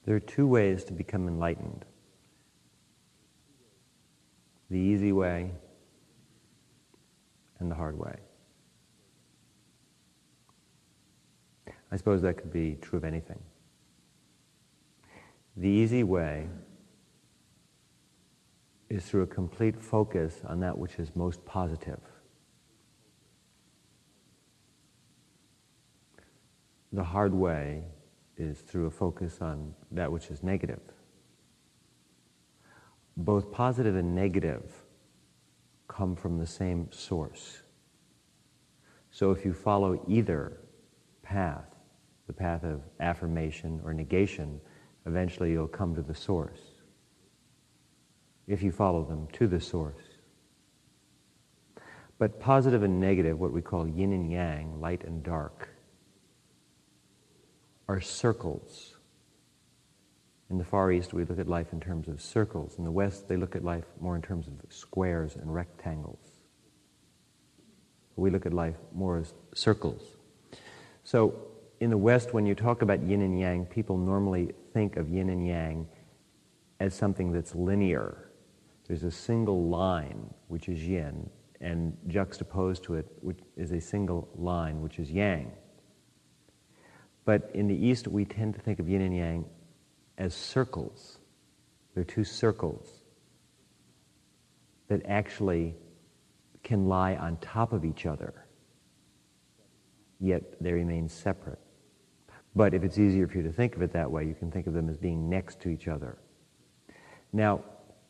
There are two ways to become enlightened. The easy way and the hard way. I suppose that could be true of anything. The easy way is through a complete focus on that which is most positive. The hard way is through a focus on that which is negative. Both positive and negative come from the same source. So if you follow either path, the path of affirmation or negation, eventually you'll come to the source. If you follow them to the source. But positive and negative, what we call yin and yang, light and dark, are circles. In the Far East, we look at life in terms of circles. In the West, they look at life more in terms of squares and rectangles. We look at life more as circles. So, in the West, when you talk about yin and yang, people normally think of yin and yang as something that's linear. There's a single line, which is yin, and juxtaposed to it which is a single line, which is yang. But in the East, we tend to think of yin and yang as circles. They're two circles that actually can lie on top of each other, yet they remain separate. But if it's easier for you to think of it that way, you can think of them as being next to each other. Now,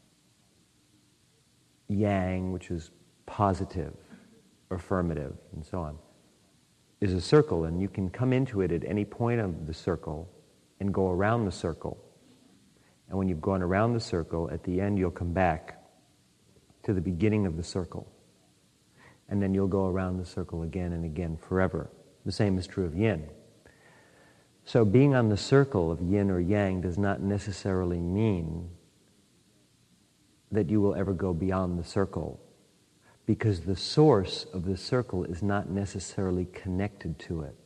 yang, which is positive, affirmative, and so on, is a circle, and you can come into it at any point of the circle and go around the circle. And when you've gone around the circle, at the end you'll come back to the beginning of the circle. And then you'll go around the circle again and again forever. The same is true of yin. So being on the circle of yin or yang does not necessarily mean that you will ever go beyond the circle, because the source of the circle is not necessarily connected to it.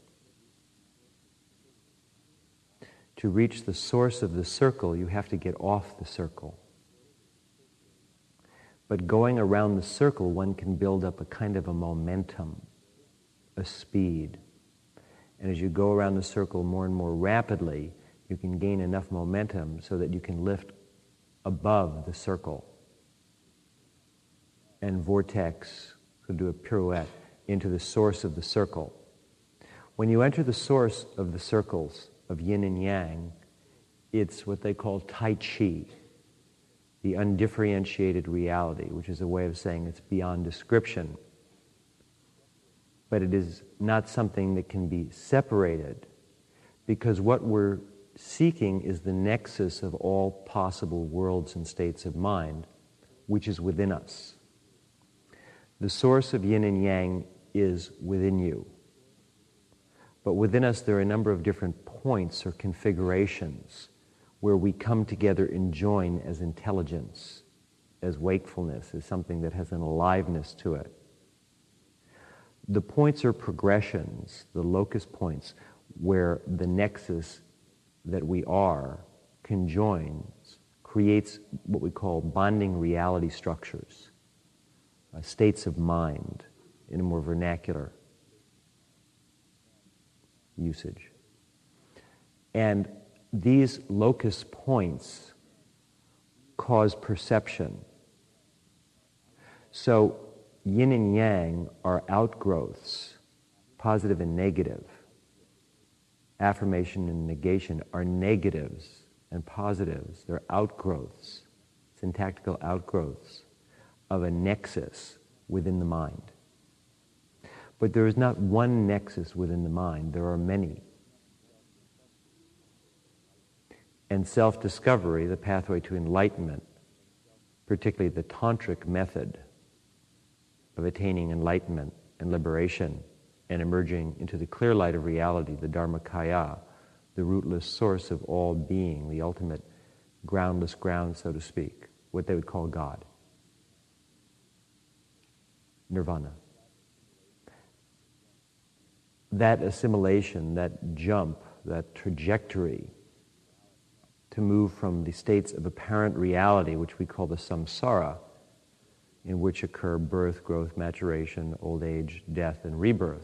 To reach the source of the circle, you have to get off the circle. But going around the circle, one can build up a kind of a momentum, a speed. And as you go around the circle more and more rapidly, you can gain enough momentum so that you can lift above the circle and vortex, could do a pirouette, into the source of the circle. When you enter the source of the circles of yin and yang, it's what they call Tai Chi, the undifferentiated reality, which is a way of saying it's beyond description. But it is not something that can be separated, because what we're seeking is the nexus of all possible worlds and states of mind, which is within us. The source of yin and yang is within you. But within us there are a number of different points or configurations where we come together and join as intelligence, as wakefulness, as something that has an aliveness to it. The points are progressions, the locus points, where the nexus that we are conjoins, creates what we call bonding reality structures, states of mind in a more vernacular usage. And these locus points cause perception. So yin and yang are outgrowths, positive and negative. Affirmation and negation are negatives and positives. They're outgrowths, syntactical outgrowths of a nexus within the mind. But there is not one nexus within the mind, there are many. And self-discovery, the pathway to enlightenment, particularly the tantric method of attaining enlightenment and liberation and emerging into the clear light of reality, the Dharmakaya, the rootless source of all being, the ultimate groundless ground, so to speak, what they would call God. Nirvana. That assimilation, that jump, that trajectory to move from the states of apparent reality, which we call the samsara, in which occur birth, growth, maturation, old age, death, and rebirth.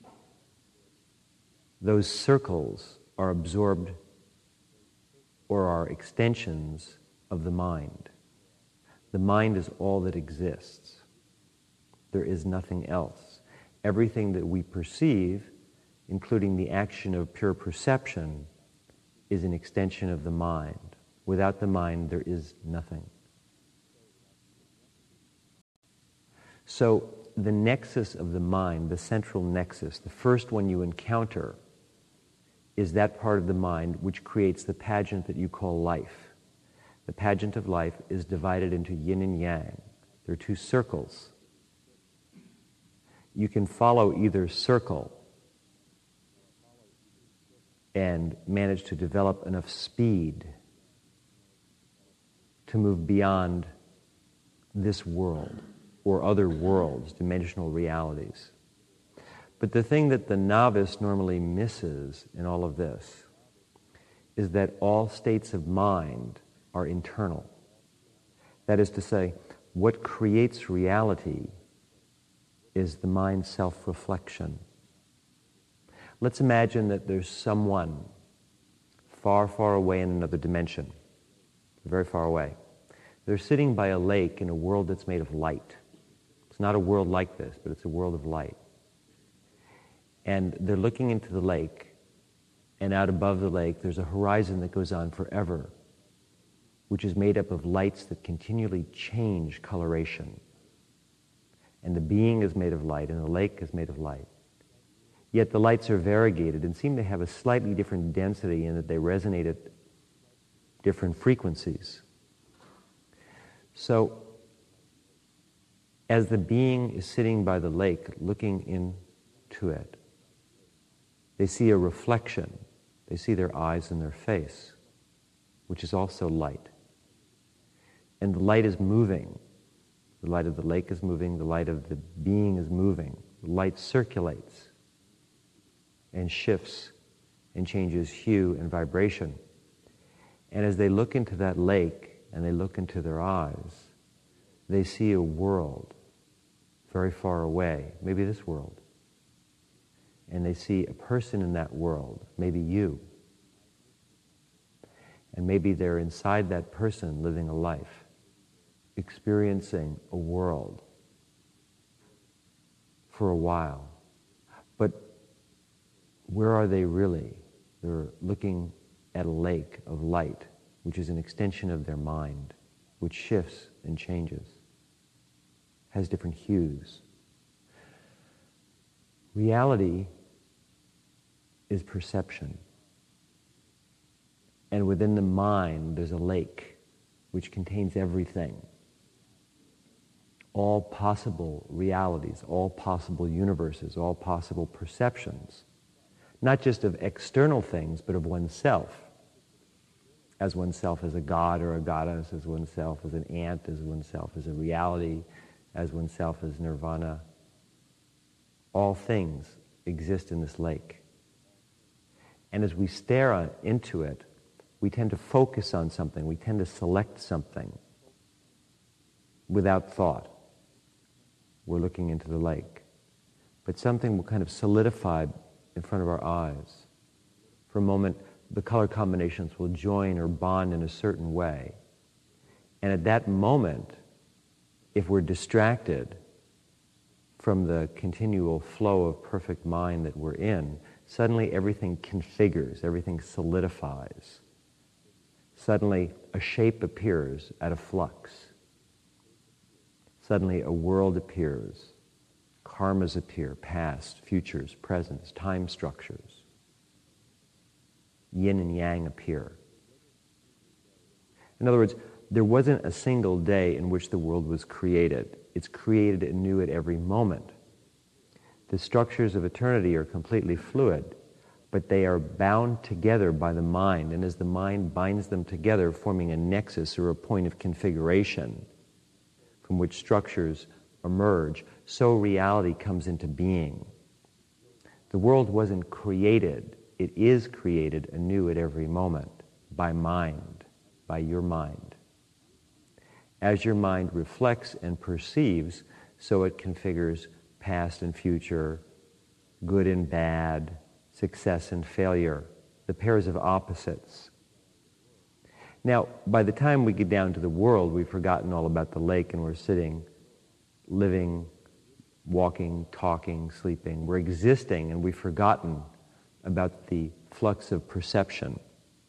Those circles are absorbed or are extensions of the mind. The mind is all that exists. There is nothing else. Everything that we perceive, including the action of pure perception, is an extension of the mind. Without the mind, there is nothing. So the nexus of the mind, the central nexus, the first one you encounter, is that part of the mind which creates the pageant that you call life. The pageant of life is divided into yin and yang. There are two circles. You can follow either circle and manage to develop enough speed to move beyond this world or other worlds, dimensional realities. But the thing that the novice normally misses in all of this is that all states of mind are internal. That is to say, what creates reality is the mind's self-reflection. Let's imagine that there's someone far, far away in another dimension, very far away. They're sitting by a lake in a world that's made of light. It's not a world like this, but it's a world of light. And they're looking into the lake, and out above the lake there's a horizon that goes on forever, which is made up of lights that continually change coloration. And the being is made of light, and the lake is made of light. Yet the lights are variegated and seem to have a slightly different density in that they resonate at different frequencies. So, as the being is sitting by the lake looking into it, they see a reflection. They see their eyes and their face, which is also light. And the light is moving. The light of the lake is moving. The light of the being is moving. The light circulates and shifts and changes hue and vibration. And as they look into that lake and they look into their eyes, they see a world very far away, maybe this world. And they see a person in that world, maybe you. And maybe they're inside that person living a life, experiencing a world for a while. But where are they really? They're looking at a lake of light, which is an extension of their mind, which shifts and changes, has different hues. Reality is perception. And within the mind, there's a lake which contains everything. All possible realities, all possible universes, all possible perceptions. Not just of external things, but of oneself. As oneself as a god or a goddess, as oneself as an ant, as oneself as a reality, as oneself as nirvana. All things exist in this lake. And as we stare into it, we tend to focus on something, we tend to select something without thought. We're looking into the lake. But something will kind of solidify in front of our eyes. For a moment, the color combinations will join or bond in a certain way. And at that moment, if we're distracted from the continual flow of perfect mind that we're in, suddenly everything configures, everything solidifies. Suddenly a shape appears out of flux. Suddenly a world appears. Karmas appear, past, futures, presents, time structures. Yin and yang appear. In other words, there wasn't a single day in which the world was created. It's created anew at every moment. The structures of eternity are completely fluid, but they are bound together by the mind, and as the mind binds them together, forming a nexus or a point of configuration from which structures emerge, so reality comes into being. The world wasn't created, it is created anew at every moment. by mind, by your mind. As your mind reflects and perceives, so it configures past and future, good and bad, success and failure, the pairs of opposites. Now, by the time we get down to the world, we've forgotten all about the lake and we're sitting, living, walking, talking, sleeping. We're existing and we've forgotten about the flux of perception.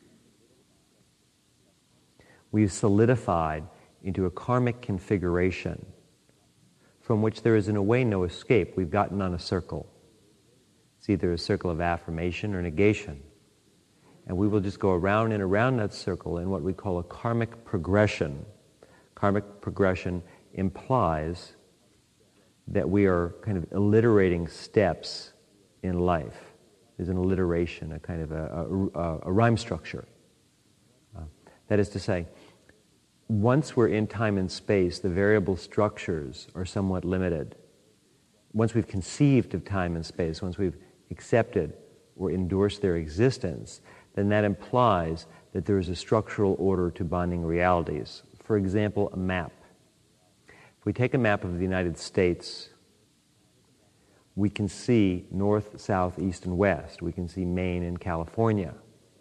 We've solidified into a karmic configuration from which there is in a way no escape. We've gotten on a circle. It's either a circle of affirmation or negation. And we will just go around and around that circle in what we call a karmic progression. Karmic progression implies that we are kind of alliterating steps in life. There's an alliteration, a kind of a rhyme structure. That is to say, once we're in time and space, the variable structures are somewhat limited. Once we've conceived of time and space, once we've accepted or endorsed their existence, then that implies that there is a structural order to bonding realities. For example, a map. If we take a map of the United States, we can see north, south, east, and west. We can see Maine and California,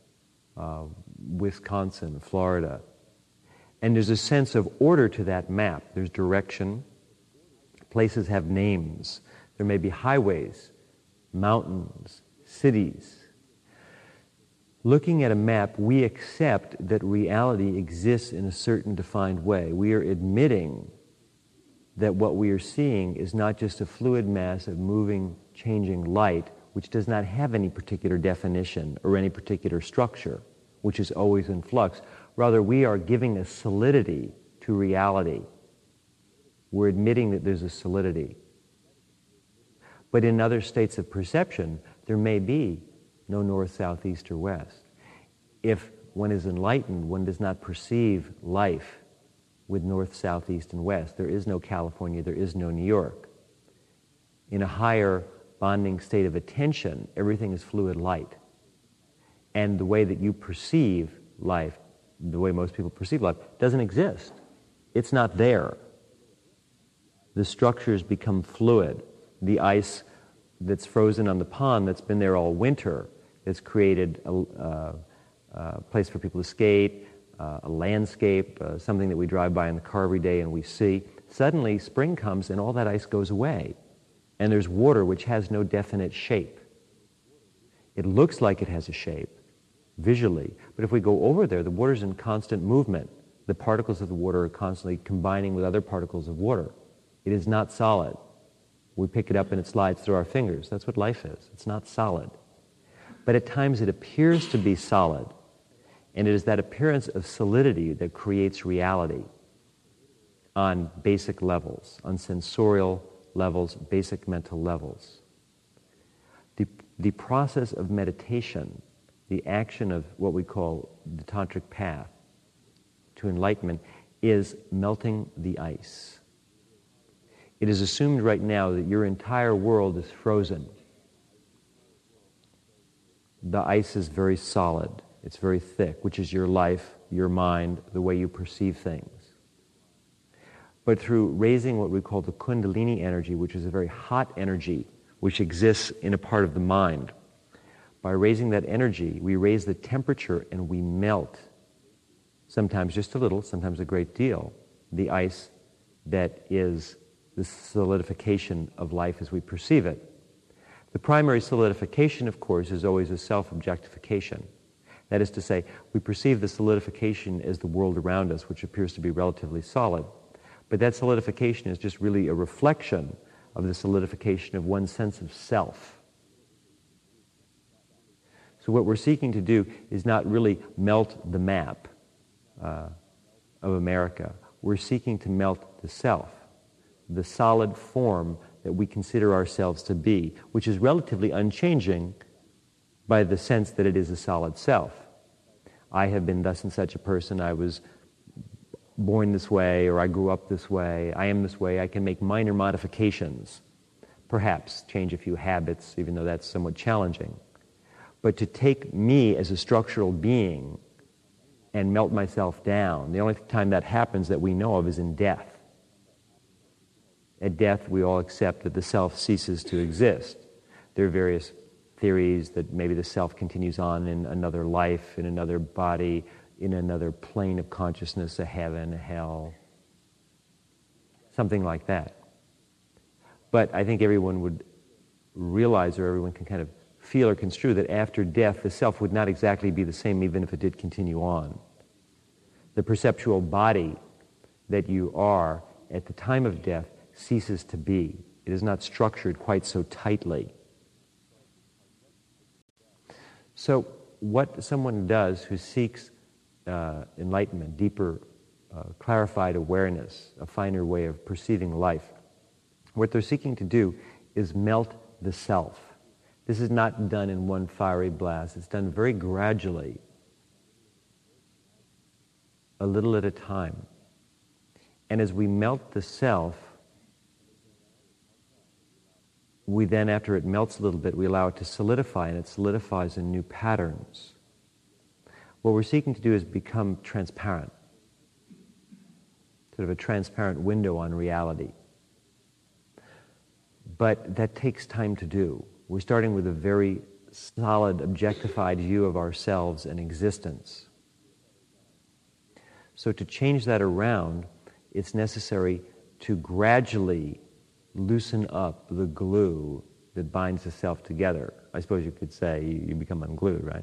Wisconsin, Florida. And there's a sense of order to that map. There's direction. Places have names. There may be highways, mountains, cities. Looking at a map, we accept that reality exists in a certain defined way. We are admitting that what we are seeing is not just a fluid mass of moving, changing light, which does not have any particular definition or any particular structure, which is always in flux. Rather, we are giving a solidity to reality. We're admitting that there's a solidity. But in other states of perception, there may be no north, south, east, or west. If one is enlightened, one does not perceive life with north, south, east, and west. There is no California, there is no New York. In a higher bonding state of attention, everything is fluid light. And the way that you perceive life, the way most people perceive life, doesn't exist. It's not there. The structures become fluid. The ice that's frozen on the pond that's been there all winter has created a place for people to skate, a landscape, something that we drive by in the car every day and we see. Suddenly, spring comes and all that ice goes away. And there's water which has no definite shape. It looks like it has a shape, visually, but if we go over there, the water's in constant movement. The particles of the water are constantly combining with other particles of water. It is not solid. We pick it up and it slides through our fingers. That's what life is. It's not solid. But at times it appears to be solid, and it is that appearance of solidity that creates reality on basic levels, on sensorial levels, basic mental levels. The process of meditation, the action of what we call the tantric path to enlightenment, is melting the ice. It is assumed right now that your entire world is frozen. The ice is very solid. It's very thick, which is your life, your mind, the way you perceive things. But through raising what we call the Kundalini energy, which is a very hot energy, which exists in a part of the mind, by raising that energy, we raise the temperature and we melt, sometimes just a little, sometimes a great deal, the ice that is the solidification of life as we perceive it. The primary solidification, of course, is always a self-objectification. That is to say, we perceive the solidification as the world around us, which appears to be relatively solid. But that solidification is just really a reflection of the solidification of one's sense of self. So what we're seeking to do is not really melt the map of America. We're seeking to melt the self, the solid form that we consider ourselves to be, which is relatively unchanging by the sense that it is a solid self. I have been thus and such a person, I was born this way, or I grew up this way, I am this way. I can make minor modifications, perhaps change a few habits, even though that's somewhat challenging. But to take me as a structural being and melt myself down. The only time that happens that we know of is in death. At death, we all accept that the self ceases to exist. There are various theories that maybe the self continues on in another life, in another body, in another plane of consciousness, a heaven, a hell, something like that. But I think everyone would realize, or everyone can kind of feel or construe, that after death, the self would not exactly be the same even if it did continue on. The perceptual body that you are at the time of death ceases to be. It is not structured quite so tightly. So what someone does who seeks enlightenment, deeper, clarified awareness, a finer way of perceiving life, what they're seeking to do is melt the self. This is not done in one fiery blast. It's done very gradually, a little at a time. And as we melt the self, we then, after it melts a little bit, we allow it to solidify, and it solidifies in new patterns. What we're seeking to do is become transparent, sort of a transparent window on reality. But that takes time to do. We're starting with a very solid, objectified view of ourselves and existence. So to change that around, it's necessary to gradually loosen up the glue that binds the self together. I suppose you could say you become unglued, right?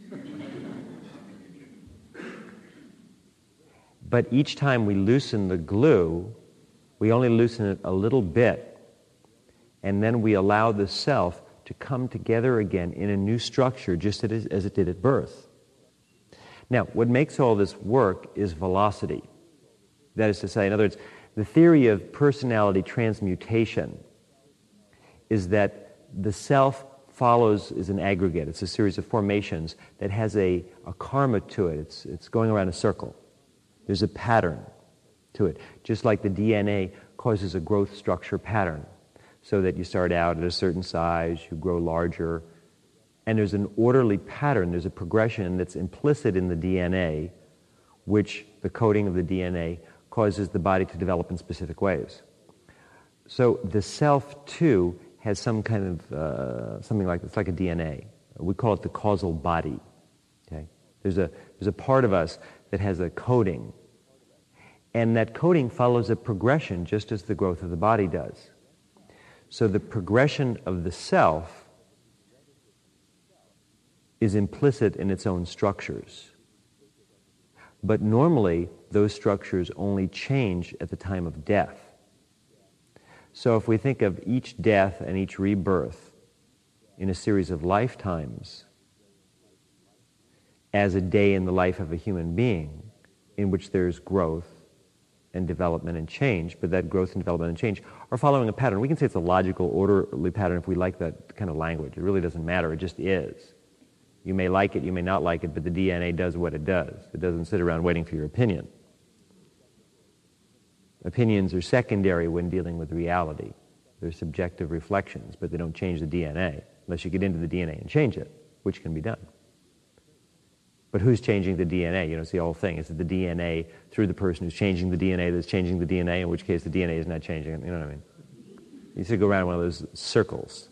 But each time we loosen the glue, we only loosen it a little bit, and then we allow the self to come together again in a new structure, just as it did at birth. Now, what makes all this work is velocity. That is to say, in other words, the theory of personality transmutation is that the self is an aggregate. It's a series of formations that has a karma to it. It's going around a circle. There's a pattern to it, just like the DNA causes a growth structure pattern, so that you start out at a certain size, you grow larger, and there's an orderly pattern, there's a progression that's implicit in the DNA, which the coding of the DNA causes the body to develop in specific ways. So the self, too, has some kind of, something like, it's like a DNA. We call it the causal body. Okay? There's a part of us that has a coding, and that coding follows a progression just as the growth of the body does. So the progression of the self is implicit in its own structures. But normally, those structures only change at the time of death. So if we think of each death and each rebirth in a series of lifetimes as a day in the life of a human being in which there's growth and development and change, but that growth and development and change are following a pattern. We can say it's a logical, orderly pattern if we like that kind of language. It really doesn't matter. It just is. You may like it, you may not like it, but the DNA does what it does. It doesn't sit around waiting for your opinion. Opinions are secondary when dealing with reality. They're subjective reflections, but they don't change the DNA unless you get into the DNA and change it, which can be done. But who's changing the DNA? It's the whole thing. Is it the DNA through the person who's changing the DNA that's changing the DNA, in which case the DNA is not changing it? You know what I mean? You used to go around one of those circles.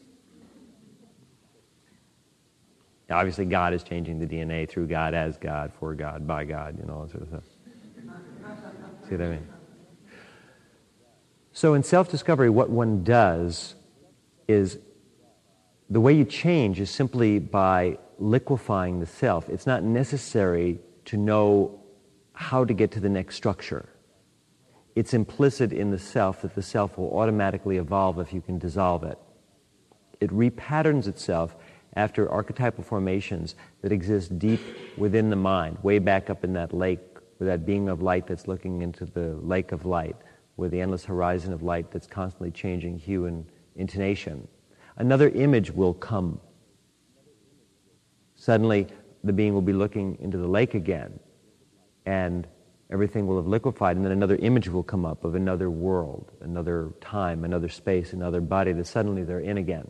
Now, obviously, God is changing the DNA through God, as God, for God, by God, all that sort of stuff. See what I mean? So in self-discovery, what one does is, the way you change is simply by liquefying the self. It's not necessary to know how to get to the next structure. It's implicit in the self that the self will automatically evolve if you can dissolve it. It repatterns itself after archetypal formations that exist deep within the mind, way back up in that lake, with that being of light that's looking into the lake of light, with the endless horizon of light that's constantly changing hue and intonation. Another image will come. Suddenly, the being will be looking into the lake again, and everything will have liquefied, and then another image will come up of another world, another time, another space, another body that suddenly they're in again.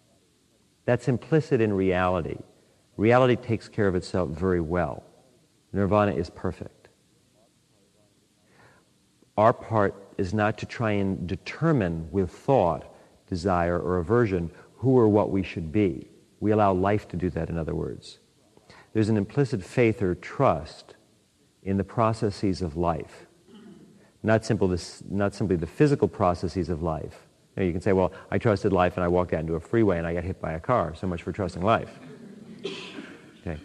That's implicit in reality. Reality takes care of itself very well. Nirvana is perfect. Our part is not to try and determine with thought, desire, or aversion who or what we should be. We allow life to do that, in other words. There's an implicit faith or trust in the processes of life, not simply the physical processes of life. You can say, well, I trusted life and I walked out into a freeway and I got hit by a car. So much for trusting life. Okay.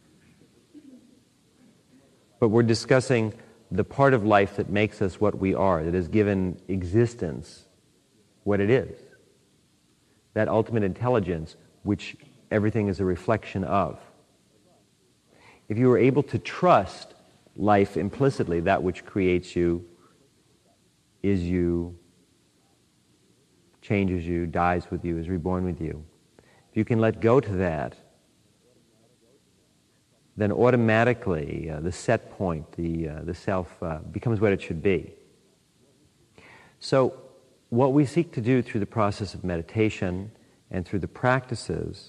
But we're discussing the part of life that makes us what we are, that has given existence what it is. That ultimate intelligence, which everything is a reflection of. If you were able to trust life implicitly, that which creates you, is you, changes you, dies with you, is reborn with you, if you can let go to that, then automatically the set point, the self, becomes what it should be. So what we seek to do through the process of meditation and through the practices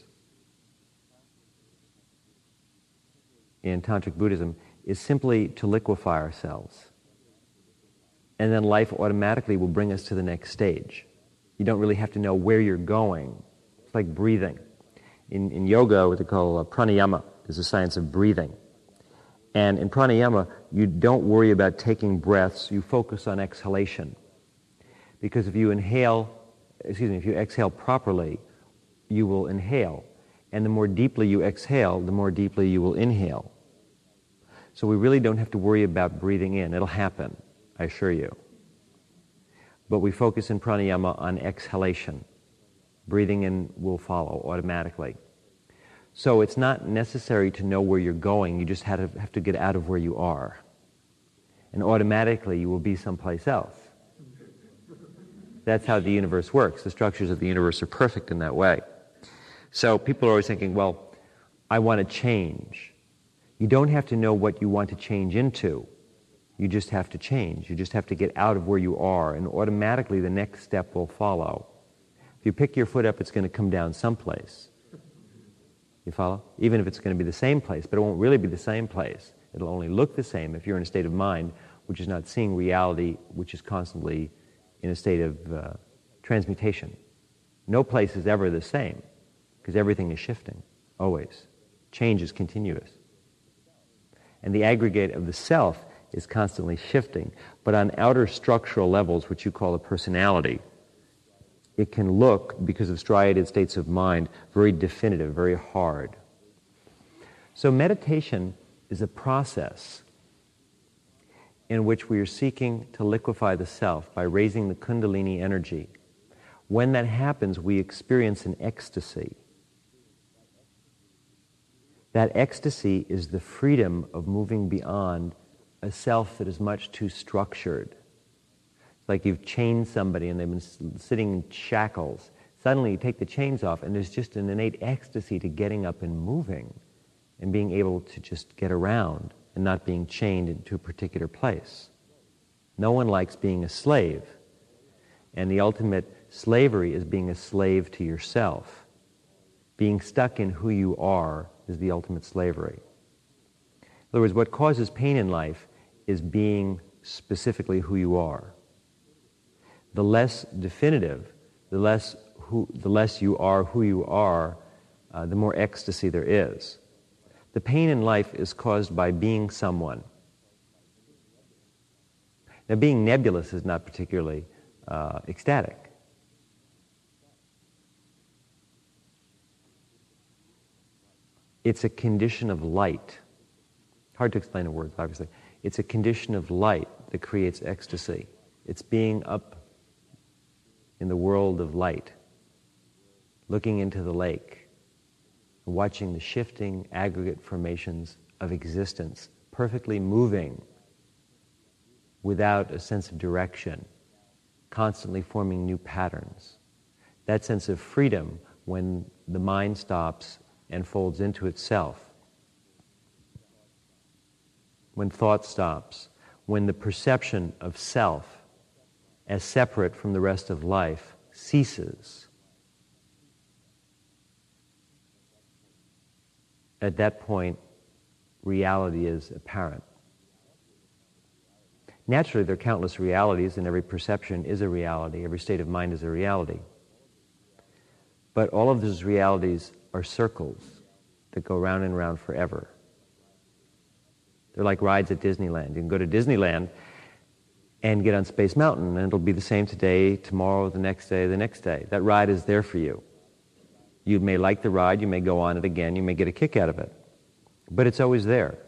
in Tantric Buddhism is simply to liquefy ourselves. And then life automatically will bring us to the next stage. You don't really have to know where you're going. It's like breathing. In yoga, what they call pranayama is the science of breathing. And in pranayama, you don't worry about taking breaths, you focus on exhalation. Because if you exhale properly, you will inhale. And the more deeply you exhale, the more deeply you will inhale. So we really don't have to worry about breathing in. It'll happen, I assure you. But we focus in pranayama on exhalation. Breathing in will follow automatically. So it's not necessary to know where you're going. You just have to get out of where you are. And automatically you will be someplace else. That's how the universe works. The structures of the universe are perfect in that way. So people are always thinking, well, I want to change. You don't have to know what you want to change into. You just have to change. You just have to get out of where you are, and automatically the next step will follow. If you pick your foot up, it's going to come down someplace. You follow? Even if it's going to be the same place, but it won't really be the same place. It'll only look the same if you're in a state of mind which is not seeing reality, which is constantly in a state of transmutation. No place is ever the same, because everything is shifting, always. Change is continuous. And the aggregate of the self is constantly shifting, but on outer structural levels, which you call a personality, it can look, because of striated states of mind, very definitive, very hard. So meditation is a process in which we are seeking to liquefy the self by raising the Kundalini energy. When that happens, we experience an ecstasy. That ecstasy is the freedom of moving beyond a self that is much too structured. It's like you've chained somebody and they've been sitting in shackles. Suddenly you take the chains off and there's just an innate ecstasy to getting up and moving and being able to just get around and not being chained into a particular place. No one likes being a slave. And the ultimate slavery is being a slave to yourself. Being stuck in who you are is the ultimate slavery. In other words, what causes pain in life is being specifically who you are. The less definitive, the less you are who you are, the more ecstasy there is. The pain in life is caused by being someone. Now, being nebulous is not particularly ecstatic. It's a condition of light. Hard to explain in words, obviously. It's a condition of light that creates ecstasy. It's being up in the world of light, looking into the lake, watching the shifting aggregate formations of existence, perfectly moving without a sense of direction, constantly forming new patterns. That sense of freedom when the mind stops and folds into itself, when thought stops, when the perception of self as separate from the rest of life ceases. At that point, reality is apparent. Naturally, there are countless realities, and every perception is a reality. Every state of mind is a reality. But all of those realities are circles that go round and round forever. They're like rides at Disneyland. You can go to Disneyland and get on Space Mountain, and it'll be the same today, tomorrow, the next day, the next day. That ride is there for you. You may like the ride, you may go on it again, you may get a kick out of it. But it's always there.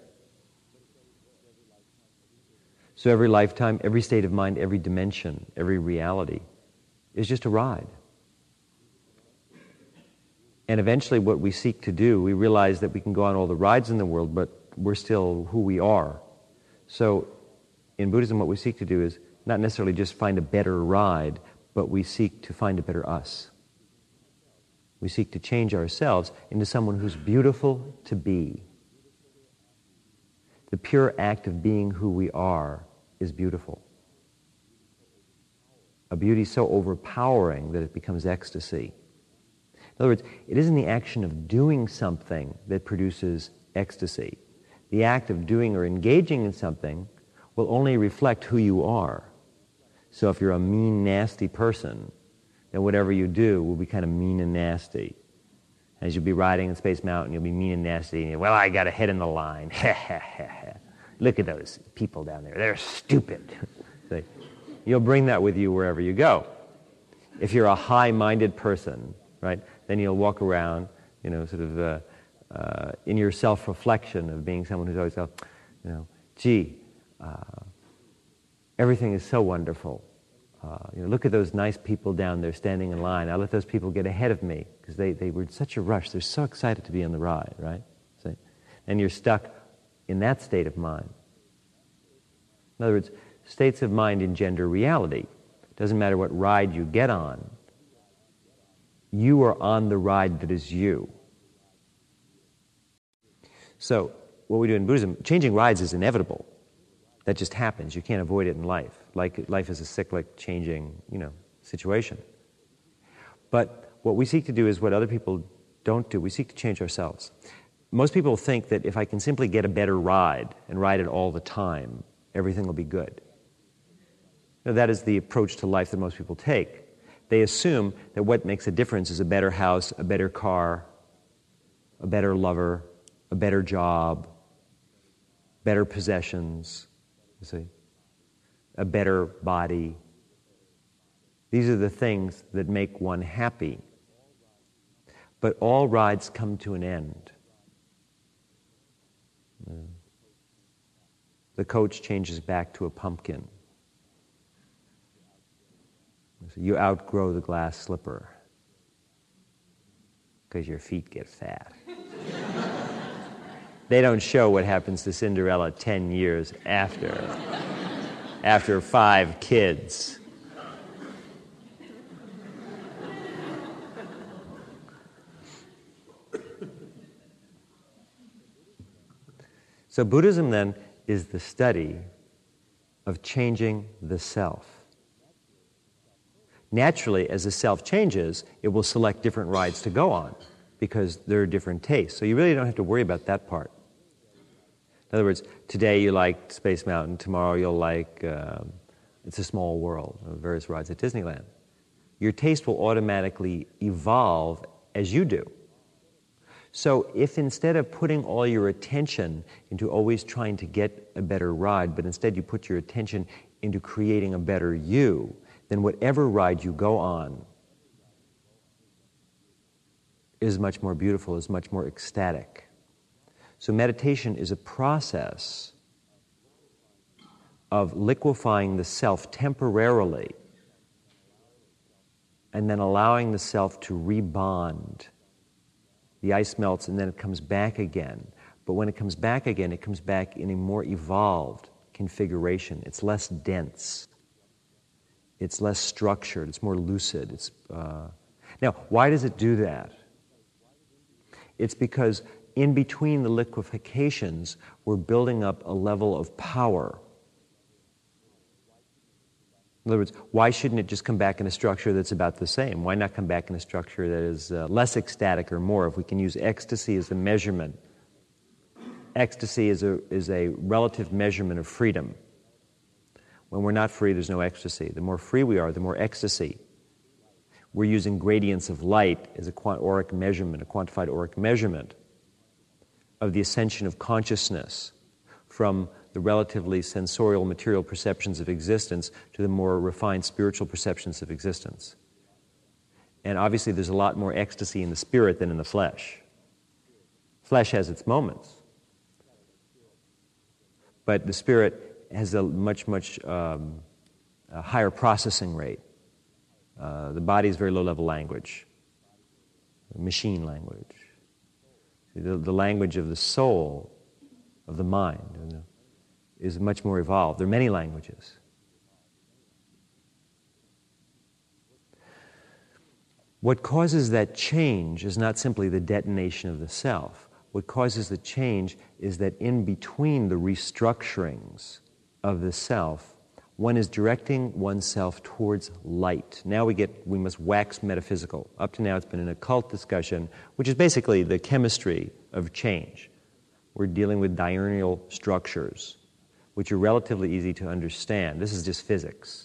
So every lifetime, every state of mind, every dimension, every reality is just a ride. And eventually what we seek to do, we realize that we can go on all the rides in the world, but we're still who we are. So in Buddhism, what we seek to do is not necessarily just find a better ride, but we seek to find a better us. We seek to change ourselves into someone who's beautiful to be. The pure act of being who we are is beautiful. A beauty so overpowering that it becomes ecstasy. In other words, it isn't the action of doing something that produces ecstasy. The act of doing or engaging in something will only reflect who you are. So if you're a mean, nasty person, then whatever you do will be kind of mean and nasty. As you'll be riding in Space Mountain, you'll be mean and nasty, and well, I got a head in the line. Look at those people down there. They're stupid. So you'll bring that with you wherever you go. If you're a high-minded person, right, then you'll walk around, sort of in your self-reflection of being someone who's always go, everything is so wonderful. Look at those nice people down there standing in line. I let those people get ahead of me because they were in such a rush. They're so excited to be on the ride, right? See? And you're stuck in that state of mind. In other words, states of mind engender reality. It doesn't matter what ride you get on. You are on the ride that is you. So, what we do in Buddhism, changing rides is inevitable. That just happens. You can't avoid it in life. Like life is a cyclic, changing, situation. But what we seek to do is what other people don't do. We seek to change ourselves. Most people think that if I can simply get a better ride and ride it all the time, everything will be good. That is the approach to life that most people take. They assume that what makes a difference is a better house, a better car, a better lover, a better job, better possessions, a better body. These are the things that make one happy. But all rides come to an end. The coach changes back to a pumpkin. So you outgrow the glass slipper because your feet get fat. They don't show what happens to Cinderella 10 years after 5 kids. So Buddhism then is the study of changing the self. Naturally, as the self changes, it will select different rides to go on because there are different tastes. So you really don't have to worry about that part. In other words, today you like Space Mountain, tomorrow you'll like It's a Small World, various rides at Disneyland. Your taste will automatically evolve as you do. So if instead of putting all your attention into always trying to get a better ride, but instead you put your attention into creating a better you, then whatever ride you go on is much more beautiful, is much more ecstatic. So meditation is a process of liquefying the self temporarily and then allowing the self to rebond. The ice melts and then it comes back again. But when it comes back again, it comes back in a more evolved configuration. It's less dense. It's less structured. It's more lucid. Now, why does it do that? It's because in between the liquefations, we're building up a level of power. In other words, why shouldn't it just come back in a structure that's about the same? Why not come back in a structure that is less ecstatic or more? If we can use ecstasy as a measurement, ecstasy is a relative measurement of freedom. When we're not free, there's no ecstasy. The more free we are, the more ecstasy. We're using gradients of light as a auric measurement, a quantified auric measurement of the ascension of consciousness from the relatively sensorial material perceptions of existence to the more refined spiritual perceptions of existence. And obviously there's a lot more ecstasy in the spirit than in the flesh. Flesh has its moments. But the spirit has a much higher processing rate. The body is very low-level language, machine language. The language of the soul, of the mind, is much more evolved. There are many languages. What causes that change is not simply the detonation of the self. What causes the change is that in between the restructurings of the self, one is directing oneself towards light. Now we must wax metaphysical. Up to now it's been an occult discussion, which is basically the chemistry of change. We're dealing with diurnal structures, which are relatively easy to understand. This is just physics.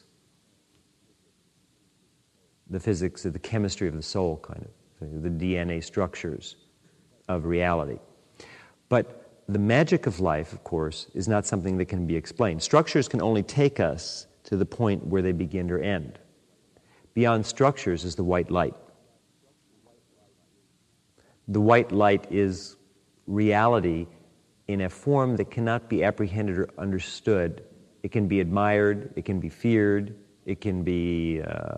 The physics of the chemistry of the soul, kind of, the DNA structures of reality. But the magic of life, of course, is not something that can be explained. Structures can only take us to the point where they begin or end. Beyond structures is the white light. The white light is reality in a form that cannot be apprehended or understood. It can be admired, it can be feared, it can be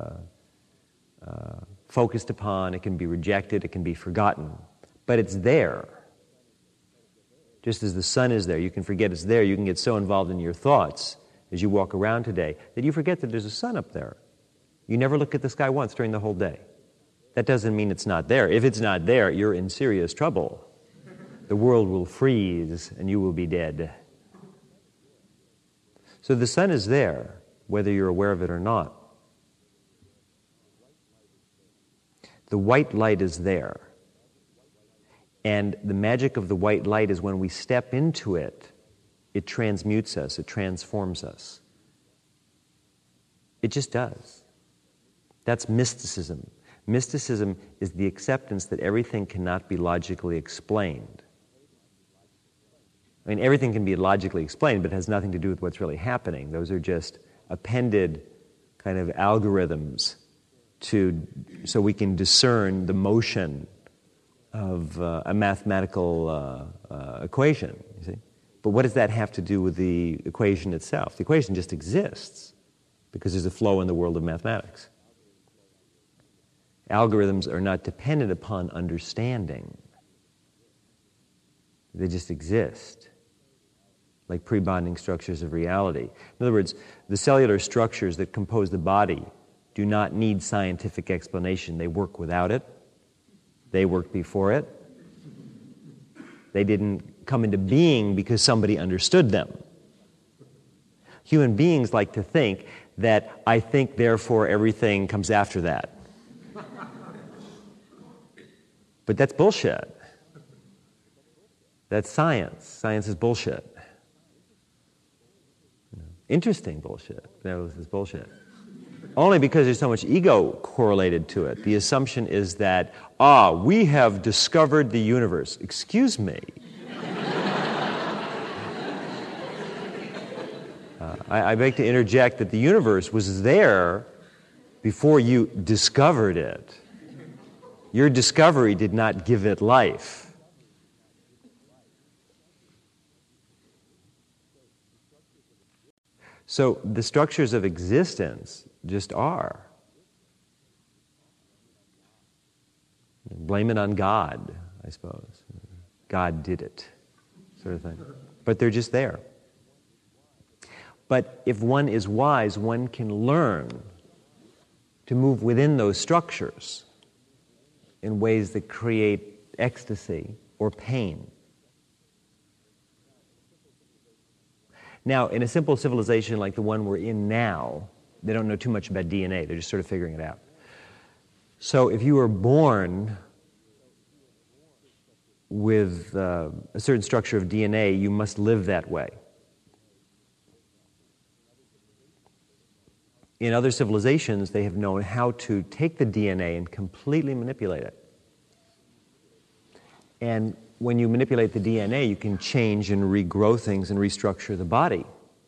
focused upon, it can be rejected, it can be forgotten. But it's there. Just as the sun is there, you can forget it's there. You can get so involved in your thoughts as you walk around today that you forget that there's a sun up there. You never look at the sky once during the whole day. That doesn't mean it's not there. If it's not there, you're in serious trouble. The world will freeze and you will be dead. So the sun is there, whether you're aware of it or not. The white light is there. And the magic of the white light is when we step into it, it transmutes us, it transforms us. It just does. That's mysticism. Mysticism is the acceptance that everything cannot be logically explained. I mean, everything can be logically explained, but it has nothing to do with what's really happening. Those are just appended kind of algorithms so we can discern the motion of a mathematical equation, you see. But what does that have to do with the equation itself? The equation just exists because there's a flow in the world of mathematics. Algorithms are not dependent upon understanding. They just exist, like pre-bonding structures of reality. In other words, the cellular structures that compose the body do not need scientific explanation. They work without it. They worked before it. They didn't come into being because somebody understood them. Human beings like to think that I think, therefore everything comes after that. But that's bullshit. That's science. Science is bullshit. Interesting bullshit. That is bullshit. Only because there's so much ego correlated to it. The assumption is that, we have discovered the universe. Excuse me. I beg to interject that the universe was there before you discovered it. Your discovery did not give it life. So the structures of existence just are. Blame it on God, I suppose. God did it, sort of thing. But they're just there. But if one is wise, one can learn to move within those structures in ways that create ecstasy or pain. Now, in a simple civilization like the one we're in now, they don't know too much about DNA. They're just sort of figuring it out. So if you were born with a certain structure of DNA, you must live that way. In other civilizations, they have known how to take the DNA and completely manipulate it. And when you manipulate the DNA, you can change and regrow things and restructure the body.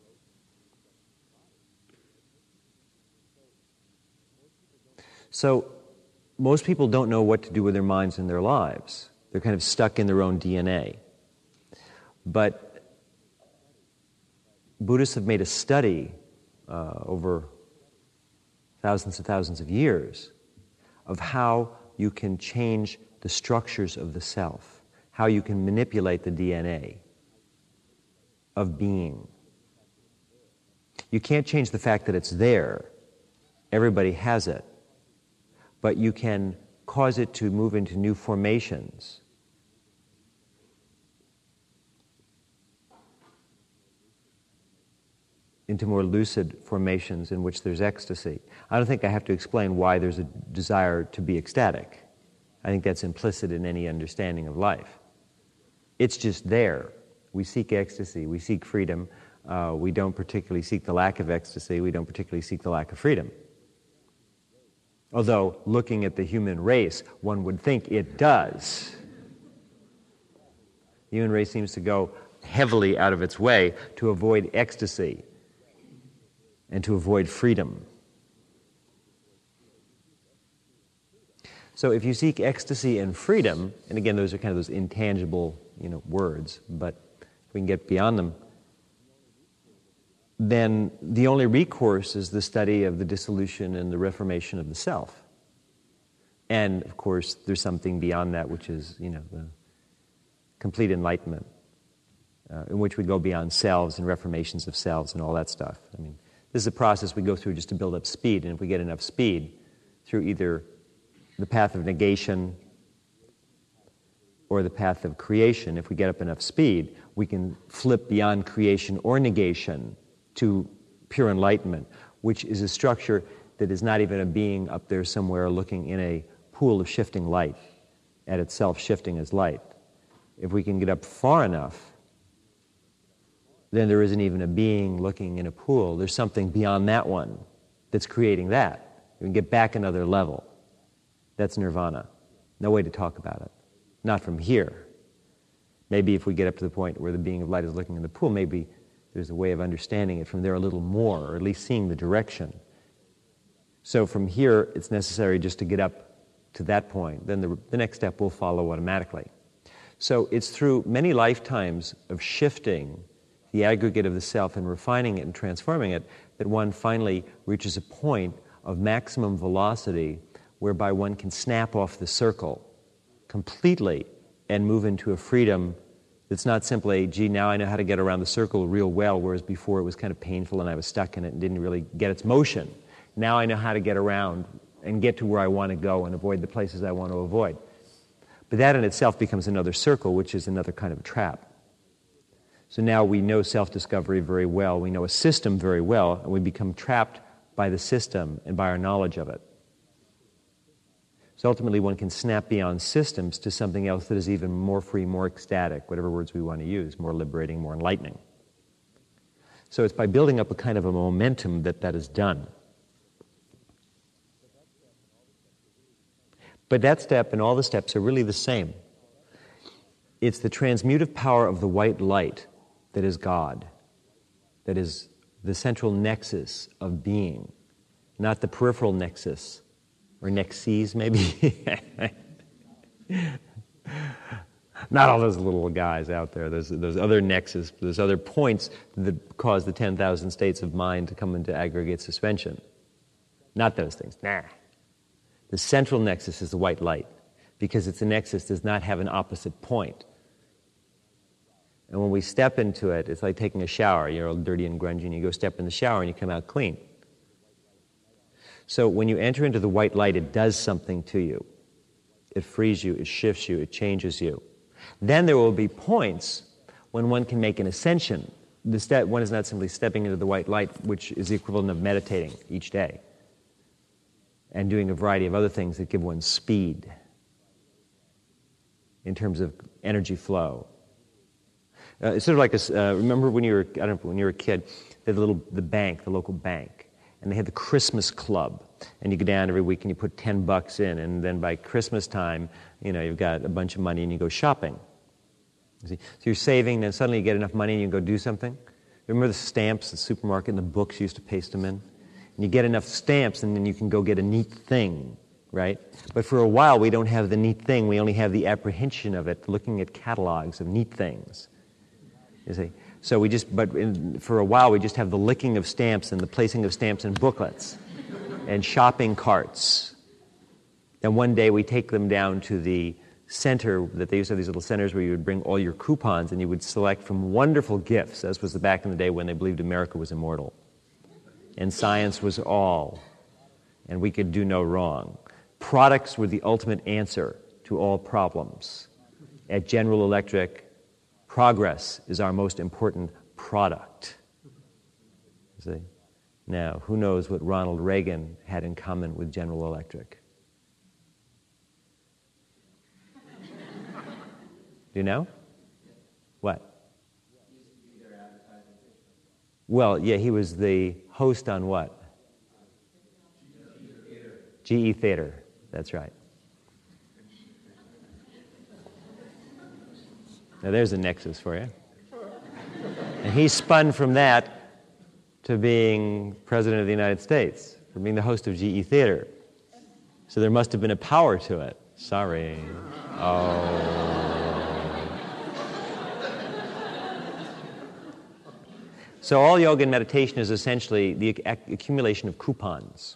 So most people don't know what to do with their minds and their lives. They're kind of stuck in their own DNA. But Buddhists have made a study over thousands and thousands of years of how you can change the structures of the self, how you can manipulate the DNA of being. You can't change the fact that it's there. Everybody has it. But you can cause it to move into new formations. Into more lucid formations in which there's ecstasy. I don't think I have to explain why there's a desire to be ecstatic. I think that's implicit in any understanding of life. It's just there. We seek ecstasy, we seek freedom. We don't particularly seek the lack of ecstasy, we don't particularly seek the lack of freedom. Although, looking at the human race, one would think it does. The human race seems to go heavily out of its way to avoid ecstasy and to avoid freedom. So if you seek ecstasy and freedom, and again, those are kind of those intangible, words, but if we can get beyond them, then the only recourse is the study of the dissolution and the reformation of the self. And, of course, there's something beyond that, which is, the complete enlightenment, in which we go beyond selves and reformations of selves and all that stuff. I mean, this is a process we go through just to build up speed, and if we get enough speed through either the path of negation or the path of creation, if we get up enough speed, we can flip beyond creation or negation to pure enlightenment, which is a structure that is not even a being up there somewhere looking in a pool of shifting light, at itself shifting as light. If we can get up far enough, then there isn't even a being looking in a pool. There's something beyond that one that's creating that. We can get back another level. That's nirvana. No way to talk about it. Not from here. Maybe if we get up to the point where the being of light is looking in the pool, maybe there's a way of understanding it from there a little more, or at least seeing the direction. So from here, it's necessary just to get up to that point. Then the next step will follow automatically. So it's through many lifetimes of shifting the aggregate of the self and refining it and transforming it that one finally reaches a point of maximum velocity whereby one can snap off the circle completely and move into a freedom that's not simply, gee, now I know how to get around the circle real well, whereas before it was kind of painful and I was stuck in it and didn't really get its motion. Now I know how to get around and get to where I want to go and avoid the places I want to avoid. But that in itself becomes another circle, which is another kind of a trap. So now we know self-discovery very well, we know a system very well, and we become trapped by the system and by our knowledge of it. So ultimately one can snap beyond systems to something else that is even more free, more ecstatic, whatever words we want to use, more liberating, more enlightening. So it's by building up a kind of a momentum that is done. But that step and all the steps are really the same. It's the transmutive power of the white light that is God, that is the central nexus of being, not the peripheral nexus, or nexes maybe. Not all those little guys out there, those other nexus, those other points that cause the 10,000 states of mind to come into aggregate suspension. Not those things, nah. The central nexus is the white light, because it's a nexus does not have an opposite point. And when we step into it, it's like taking a shower. You're all dirty and grungy, and you go step in the shower and you come out clean. So when you enter into the white light, it does something to you. It frees you, it shifts you, it changes you. Then there will be points when one can make an ascension. One is not simply stepping into the white light, which is the equivalent of meditating each day and doing a variety of other things that give one speed. in terms of energy flow. It's sort of like this. Remember when you were, I don't know, when you were a kid, they had the local bank, and they had the Christmas club, and you go down every week and you put $10 in, and then by Christmas time, you've got a bunch of money and you go shopping. You see? So you're saving, then suddenly you get enough money and you go do something. Remember the stamps, the supermarket, and the books you used to paste them in? And you get enough stamps, and then you can go get a neat thing, right? But for a while, we don't have the neat thing. We only have the apprehension of it, looking at catalogs of neat things. You see? So for a while, we just have the licking of stamps and the placing of stamps in booklets and shopping carts. Then one day, we take them down to the center, that they used to have these little centers where you would bring all your coupons and you would select from wonderful gifts, as was back in the day when they believed America was immortal. And science was all, and we could do no wrong. Products were the ultimate answer to all problems. At General Electric, progress is our most important product. You see? Now, who knows what Ronald Reagan had in common with General Electric? Do you know? What? Well, yeah, he was the host on what? GE Theater. That's right. Now there's a nexus for you. And he spun from that to being President of the United States, from being the host of GE Theater. So there must have been a power to it. Sorry. Oh. So all yoga and meditation is essentially the accumulation of coupons.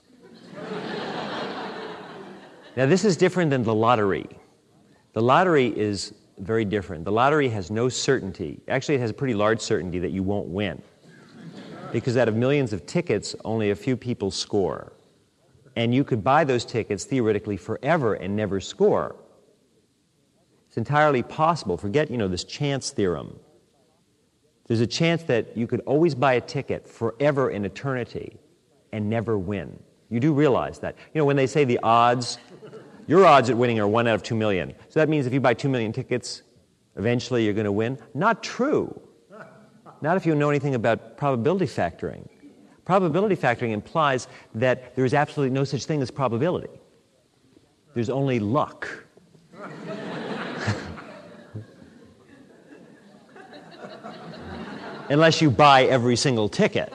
Now this is different than the lottery. The lottery is very different. The lottery has no certainty. Actually, it has a pretty large certainty that you won't win. Because out of millions of tickets, only a few people score. And you could buy those tickets theoretically forever and never score. It's entirely possible. Forget, this chance theorem. There's a chance that you could always buy a ticket forever in eternity and never win. You do realize that. When they say the odds, your odds at winning are 1 out of 2 million. So that means if you buy 2 million tickets, eventually you're going to win. Not true. Not if you know anything about probability factoring. Probability factoring implies that there is absolutely no such thing as probability. There's only luck. Unless you buy every single ticket.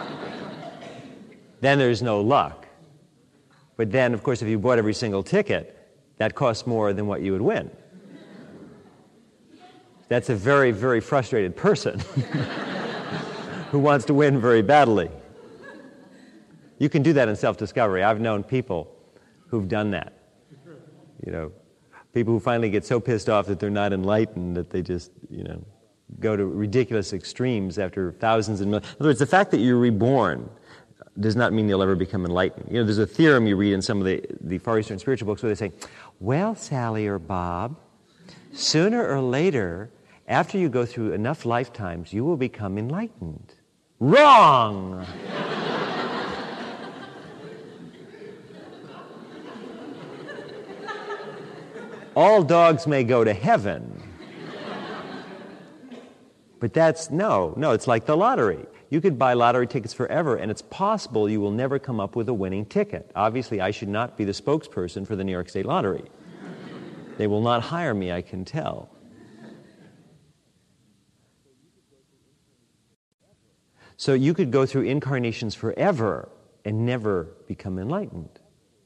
Then there's no luck. But then, of course, if you bought every single ticket, that costs more than what you would win. That's a very, very frustrated person who wants to win very badly. You can do that in self-discovery. I've known people who've done that. People who finally get so pissed off that they're not enlightened that they just, go to ridiculous extremes after thousands and millions. In other words, the fact that you're reborn does not mean you'll ever become enlightened. There's a theorem you read in some of the Far Eastern spiritual books where they say, well, Sally or Bob, sooner or later, after you go through enough lifetimes, you will become enlightened. Wrong! All dogs may go to heaven. But no, it's like the lottery. You could buy lottery tickets forever, and it's possible you will never come up with a winning ticket. Obviously, I should not be the spokesperson for the New York State Lottery. They will not hire me, I can tell. So you could go through incarnations forever and never become enlightened.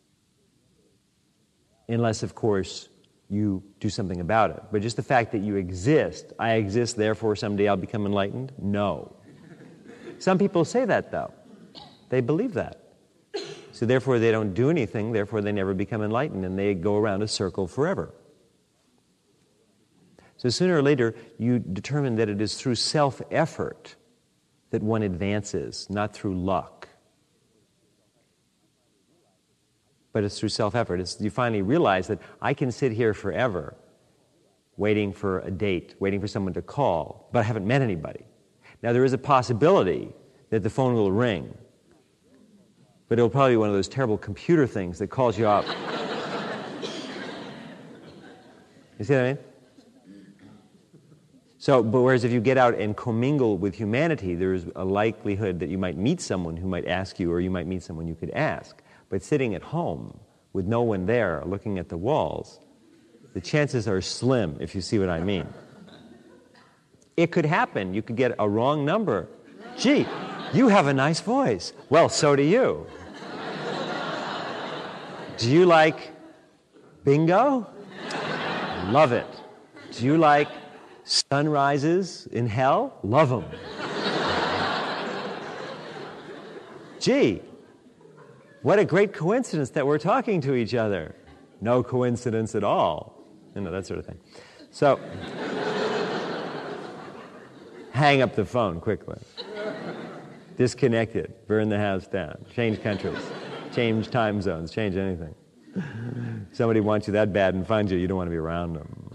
Unless, of course, you do something about it. But just the fact that you exist, I exist, therefore someday I'll become enlightened? No. Some people say that, though. They believe that. So therefore they don't do anything, therefore they never become enlightened, and they go around a circle forever. So sooner or later, you determine that it is through self-effort that one advances, not through luck. But it's through self-effort. You finally realize that I can sit here forever waiting for a date, waiting for someone to call, but I haven't met anybody. Now, there is a possibility that the phone will ring, but it'll probably be one of those terrible computer things that calls you up. You see what I mean? But whereas if you get out and commingle with humanity, there's a likelihood that you might meet someone who might ask you, or you might meet someone you could ask. But sitting at home with no one there, looking at the walls, the chances are slim, if you see what I mean. It could happen. You could get a wrong number. Gee, you have a nice voice. Well, so do you. Do you like bingo? Love it. Do you like sunrises in hell? Love them. Gee, what a great coincidence that we're talking to each other. No coincidence at all. That sort of thing. So, hang up the phone quickly. Disconnect it. Burn the house down. Change countries. Change time zones. Change anything. Somebody wants you that bad and finds you, you don't want to be around them.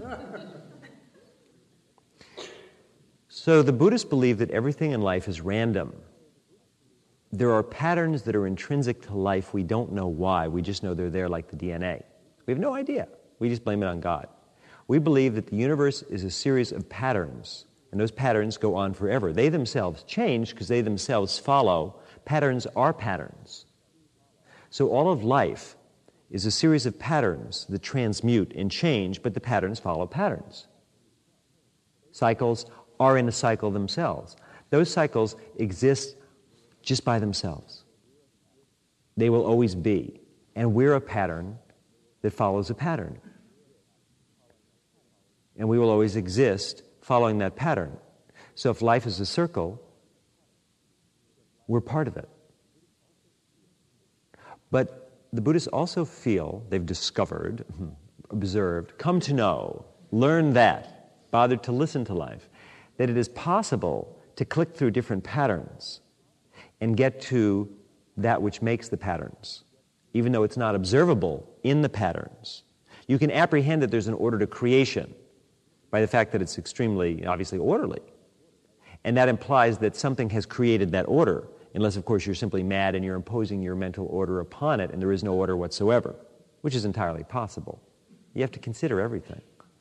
So the Buddhists believe that everything in life is random. There are patterns that are intrinsic to life. We don't know why. We just know they're there like the DNA. We have no idea. We just blame it on God. We believe that the universe is a series of patterns, and those patterns go on forever. They themselves change because they themselves follow. Patterns are patterns. So all of life is a series of patterns that transmute and change, but the patterns follow patterns. Cycles are in a cycle themselves. Those cycles exist just by themselves. They will always be. And we're a pattern that follows a pattern. And we will always exist following that pattern. So if life is a circle, we're part of it. But the Buddhists also feel, they've discovered, observed, come to know, learn that, bothered to listen to life, that it is possible to click through different patterns and get to that which makes the patterns, even though it's not observable in the patterns. You can apprehend that there's an order to creation by the fact that it's extremely, obviously, orderly. And that implies that something has created that order, unless, of course, you're simply mad and you're imposing your mental order upon it and there is no order whatsoever, which is entirely possible. You have to consider everything.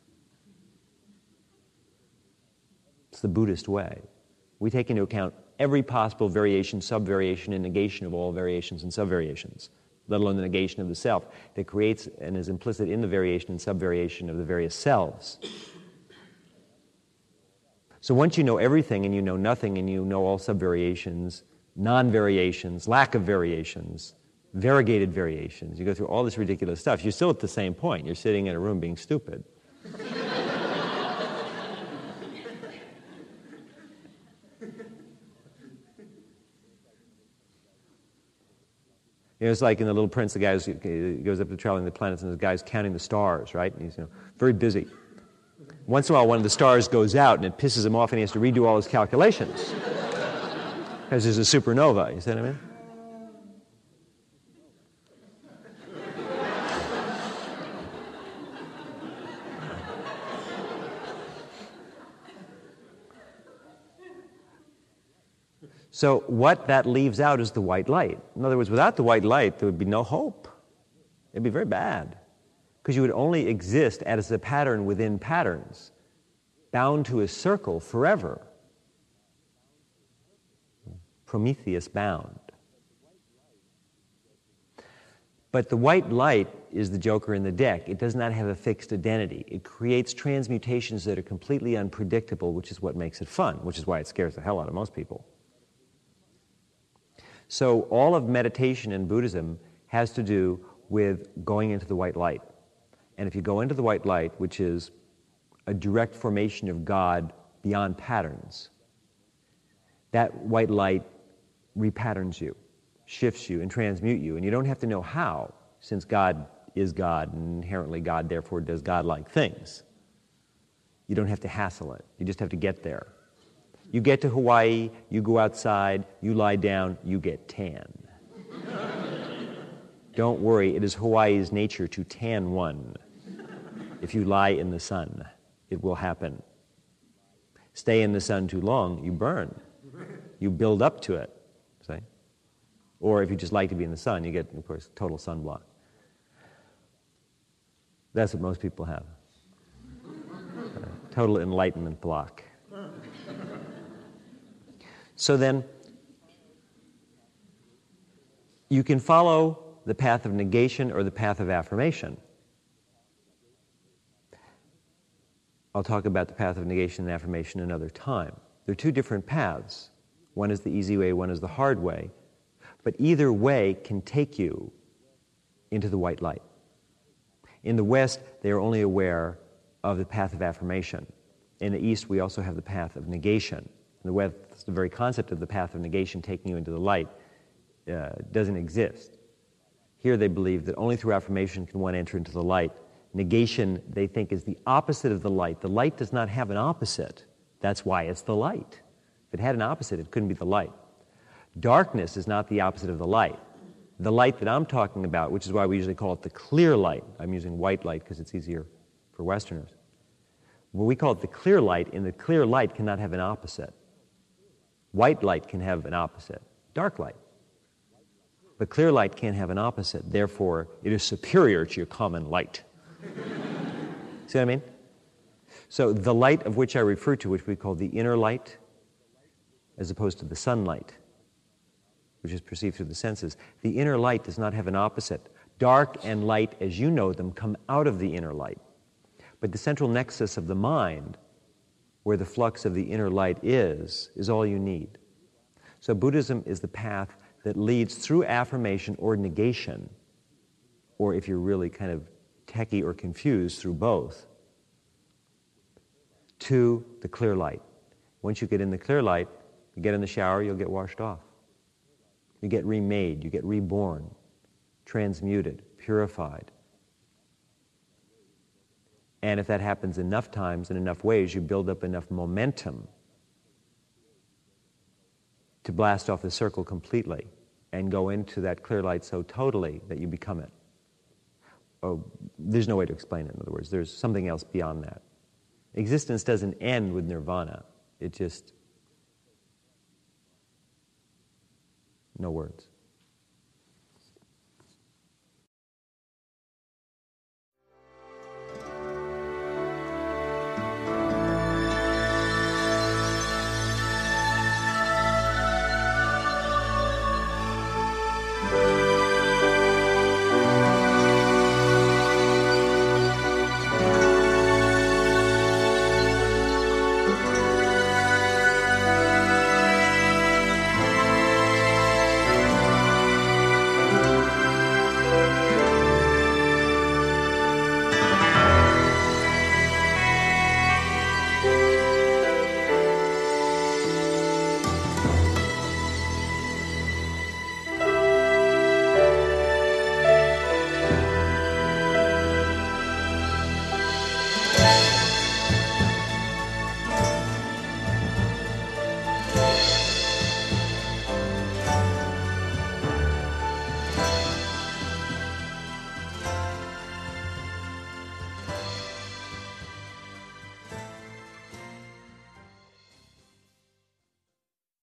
It's the Buddhist way. We take into account every possible variation, subvariation, and negation of all variations and subvariations, let alone the negation of the self that creates and is implicit in the variation and subvariation of the various selves. So once you know everything and you know nothing and you know all subvariations, non-variations, lack of variations, variegated variations, you go through all this ridiculous stuff, you're still at the same point. You're sitting in a room being stupid. It's like in The Little Prince, the guy goes up to traveling the planets and the guy's counting the stars, right? And he's very busy. Once in a while, one of the stars goes out and it pisses him off and he has to redo all his calculations. Because there's a supernova, you see what I mean? So what that leaves out is the white light. In other words, without the white light, there would be no hope. It'd be very bad. Because you would only exist as a pattern within patterns, bound to a circle forever. Prometheus bound. But the white light is the joker in the deck. It does not have a fixed identity. It creates transmutations that are completely unpredictable, which is what makes it fun, which is why it scares the hell out of most people. So all of meditation in Buddhism has to do with going into the white light. And if you go into the white light, which is a direct formation of God beyond patterns, that white light repatterns you, shifts you, and transmutes you. And you don't have to know how, since God is God, and inherently God therefore does God-like things. You don't have to hassle it. You just have to get there. You get to Hawaii, you go outside, you lie down, you get tan. Don't worry, it is Hawaii's nature to tan one. If you lie in the sun, it will happen. Stay in the sun too long, you burn. You build up to it, see? Or if you just like to be in the sun, you get, of course, total sunblock. That's what most people have. Total enlightenment block. So then, you can follow the path of negation or the path of affirmation. I'll talk about the path of negation and affirmation another time. They're two different paths. One is the easy way, one is the hard way. But either way can take you into the white light. In the West, they are only aware of the path of affirmation. In the East, we also have the path of negation. In the West, the very concept of the path of negation taking you into the light doesn't exist. Here they believe that only through affirmation can one enter into the light. Negation, they think, is the opposite of the light. The light does not have an opposite. That's why it's the light. If it had an opposite, it couldn't be the light. Darkness is not the opposite of the light. The light that I'm talking about, which is why we usually call it the clear light. I'm using white light because it's easier for Westerners. When we call it the clear light, and the clear light cannot have an opposite. White light can have an opposite. Dark light. But clear light can't have an opposite. Therefore, it is superior to your common light. See what I mean? So the light of which I refer to, which we call the inner light, as opposed to the sunlight, which is perceived through the senses, the inner light does not have an opposite. Dark and light, as you know them, come out of the inner light. But the central nexus of the mind, where the flux of the inner light is all you need. So Buddhism is the path that leads through affirmation or negation, or if you're really kind of techie or confused, through both, to the clear light. Once you get in the clear light, you get in the shower, you'll get washed off. You get remade, you get reborn, transmuted, purified. And if that happens enough times in enough ways, you build up enough momentum to blast off the circle completely and go into that clear light so totally that you become it. Oh, there's no way to explain it, in other words. There's something else beyond that. Existence doesn't end with nirvana. It just... no words.